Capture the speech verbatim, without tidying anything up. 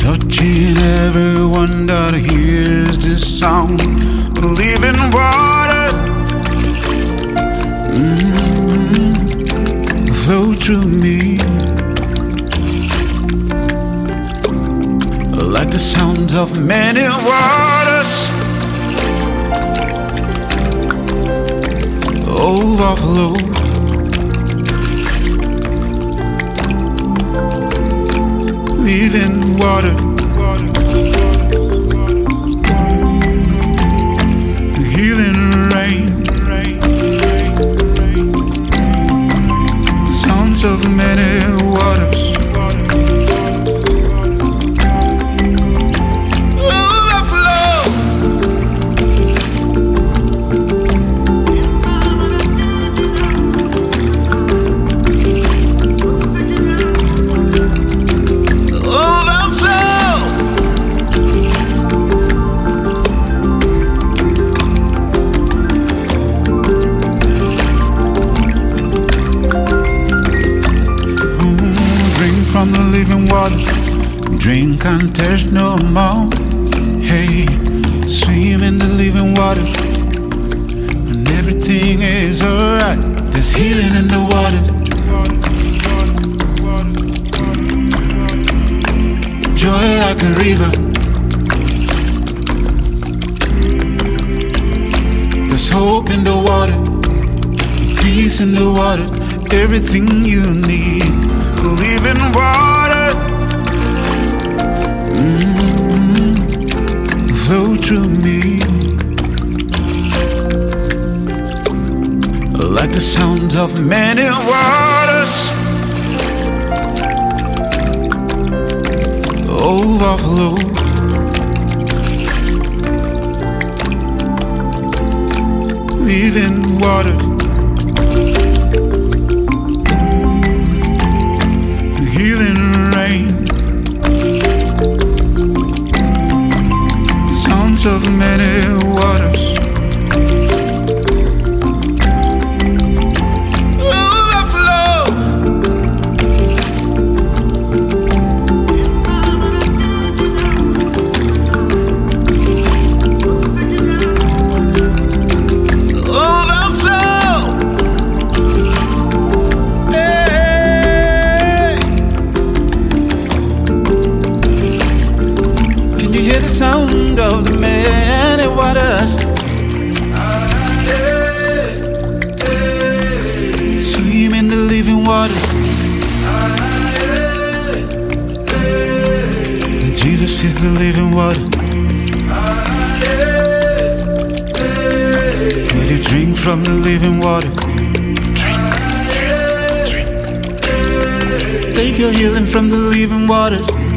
touching everyone that hears this sound. Living water, mm-hmm, flow through me like the sound of many waters. Overflow, living water, healing rain, sounds of many waters. From the living water, drink and thirst no more. Hey, swim in the living water, and everything is alright. There's healing in the water, joy like a river. There's hope in the water, peace in the water, everything you need. Living water, mm-hmm, flow through me like the sound of many waters. Overflow, living water, healing rain, sounds of many waters. Overflow, overflow, hey. Hear the sound of the many waters. Swim in the living water. Jesus is the living water. Will you drink from the living water? Take your healing from the living water.